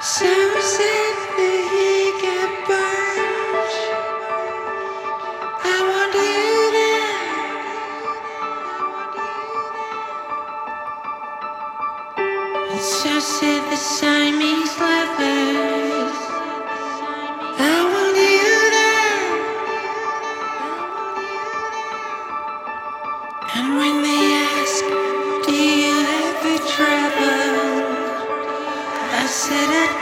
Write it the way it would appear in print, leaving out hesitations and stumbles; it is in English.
So sad that he get burned. I want you there. It's so sad the Siamese lovers. I want you there. And when they ask, do you ever travel? I said I